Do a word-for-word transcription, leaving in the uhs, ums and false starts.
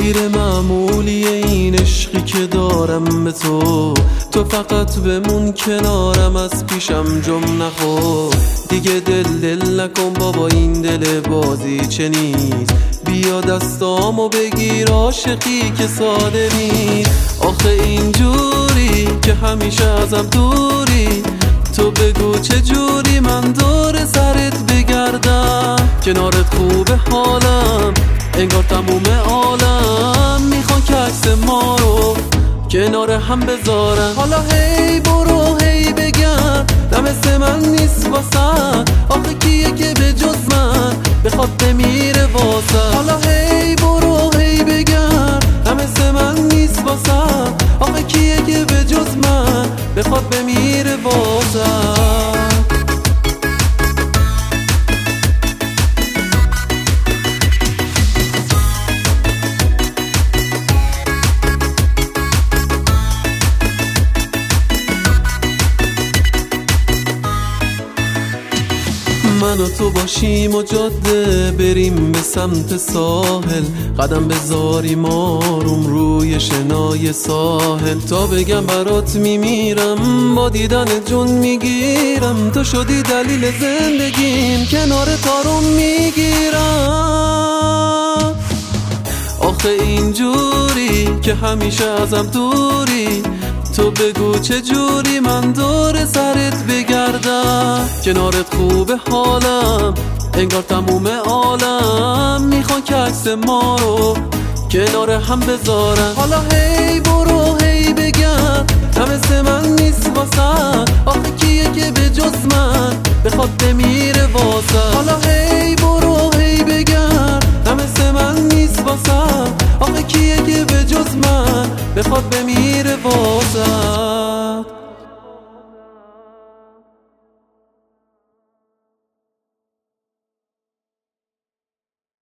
غیر معمولی این عشقی که دارم به تو. تو فقط بمون کنارم، از پیشم جم نخور. دیگه دل دل نکن بابا، این دل بازی چه نیست. بیا دستامو بگیر، عاشقی که ساده نیست. آخه اینجوری که همیشه ازم دوری، تو بگو چه جوری من دور سرت بگردم. کنارت خوبه حالم، انگار تموم عالم میخوان که عکس ما رو کنار هم بذارن. حالا هی برو هی بگن دم من نیست واسن. آخه کیه که به جز من بخواد بمیره واسن. حالا هی برو هی بگن دم من نیست واسن. آخه کیه که به جز من بخواد بمیره واسن. من و تو باشیم و جاده بریم به سمت ساحل، قدم بذاریم آروم روی شنای ساحل. تا بگم برات میمیرم، با دیدن جون میگیرم. تو شدی دلیل زندگیم، کنار تارون میگیرم. آخه اینجوری که همیشه ازم دوری، تو بگو چه جوری من دور سرت بگردم. کنارت خوبه حالم، انگار تموم عالم میخوان که عکس ما رو کنار هم بذارن. حالا هی برو هی بگن دم من نیست واسن. آخه کیه که به جز من بخواد بمیره واسن. حالا هی برو هی بگن دم من نیست واسن. آخه کیه که به جز من بخواد بمیره واسن.